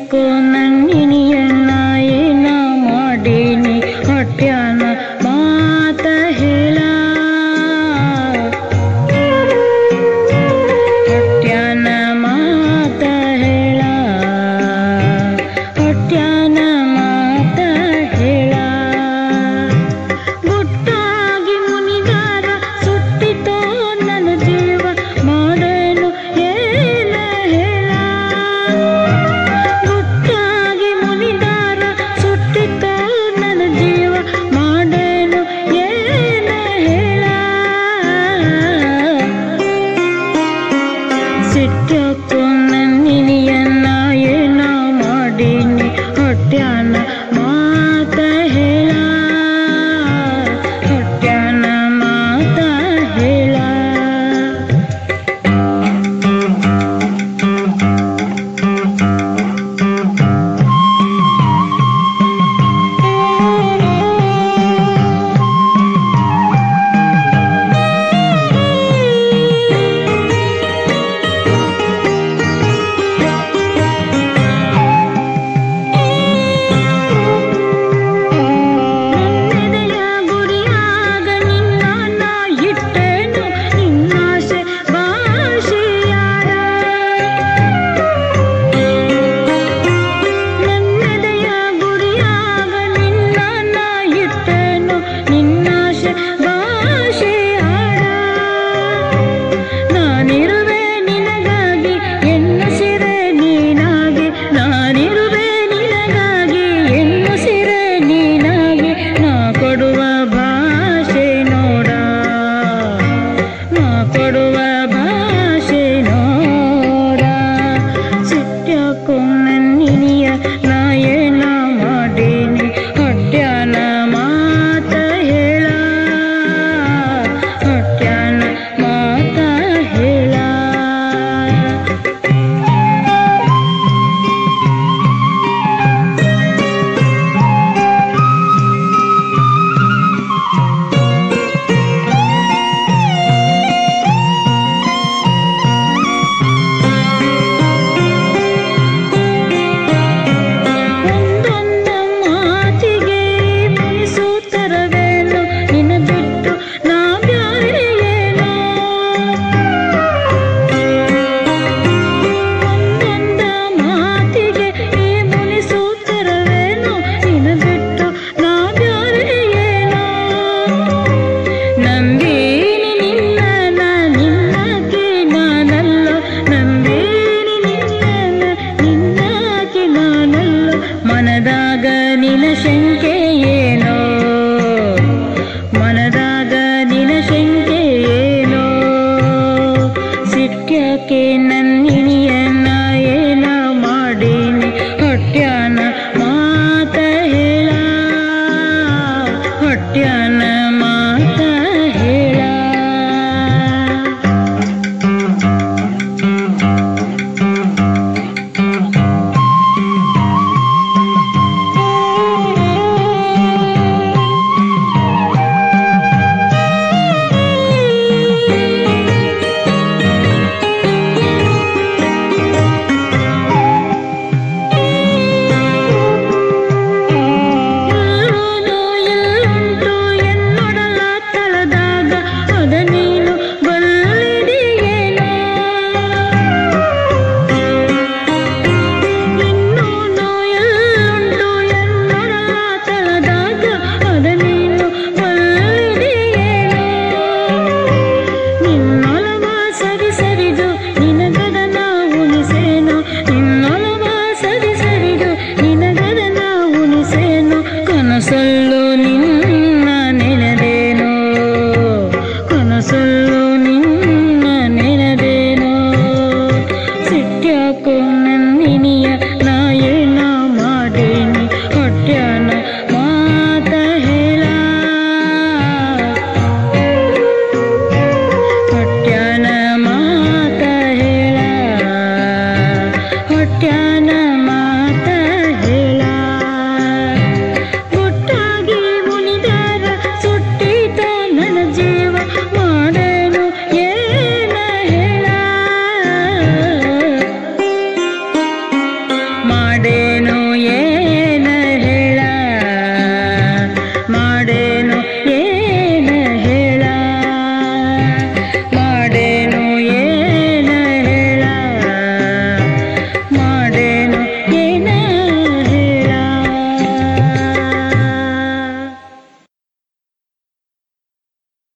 ಸಿಟ್ಯಾಕೋ ನನ್ನಿನಿಯನ್ನ ಏನ ಮಾಡೀನಿ ಹೊಟ್ಯಾನ ಮಾತ ಹೇಳ ಹೊಟ್ಯಾನ ಮಾತ ಹೇಳ ಹೊಟ್ಯಾನ ಮಾತ ಹೇಳ ಗುಟ್ಟಾಗಿ ಮುನಿಗಾರ ಸುಟ್ಟಿತೋ ನನ್ನ ಜೀವ ಮಾಡೇನು ಏನ ಹೇಳ ಗುಟ್ಟಾಗಿ ಮುನಿಗಾರ ಸುಟ್ಟಿತೋ ನನ್ನ ಜೀವ ಮಾಡೇನು ಏನ ಹೇಳ ಸಿಟ್ಯಾಕೋ ನನ್ನಿನಿಯನ್ನ ಏನ ಮಾಡೀನಿ ಹೊಟ್ಯಾನ ಮಾತ ಹೇಳ ಹೊಟ್ಯಾನ ಮಾತ ಹೇಳ ನನ್ನೆದೆಯ ಗುಡಿಯಾಗ ನಿನ್ನ ನಾ ಇಟ್ಟೇನು ನಿನ್ನಾಸೆ ಭಾಷೆಯಾರ ನನ್ನೆದೆಯ ಗುಡಿಯಾಗ ನಿನ್ನ ನಾ ಇಟ್ಟೇನು ನಿನ್ನಾಸೆ ಭಾಷೆಯಾರ ನಾನಿರುವೆ ನಿನಗಾಗಿ ಎನ್ನುಸಿರೆ ನೀನಾಗಿ ನಾನಿರುವೆ ನಿನಗಾಗಿ ಎನ್ನುಸಿರೆ ನೀನಾಗಿ ನಾ ಕೊಡುವ ಭಾಷೆ ನೋಡ ನಾ ಕೊಡುವ ಭಾಷೆ ನೋಡ ಸಿಟ್ಯಾಕೋ ನನ್ನಿನಿಯ ನಾ ಏನ ಮಾಡೀನಿ ಹೊಟ್ಯಾನ ಮಾತ ಹೇಳ ಹೊಟ್ಯಾನ ಮಾತ ಹೇಳ ಒಂದೊಂದ ಮಾತಿಗೆ ಮುನಿಸುತ್ತರವೇನು ನಿನ್ನ ಬಿಟ್ಟು ನಾ ಬ್ಯಾರೆ ಏನೋ ಒಂದೊಂದ ಮಾತಿಗೆ ಮುನಿಸುತ್ತರವೇನು ನಿನ್ನ ಬಿಟ್ಟು ನಾ ಬ್ಯಾರೆ ಏನೋ ನಂಬೀನಿ ನಿನ್ನ ನಿನ್ನಕ್ಕೆ ನಾನಲ್ಲೋ ನಂಬೀನಿ ನಿನ್ನ ನಿನ್ನಕ್ಕೆ ನಾನಲ್ಲೋ ಮನದಾಗ ನಿನ ಶಂಕೆ ಏನೋ ಮನದಾಗ ನಿನ ಶಂಕೆ ಏನೋ ಸಿಟ್ಯಾಕೆ ನನ್ನಿನಿಯನ್ನ ಏನ ಮಾಡೀನಿ ಹೊಟ್ಯಾನ ಮಾತ ಹೇಳ ಹೊಟ್ಯಾನ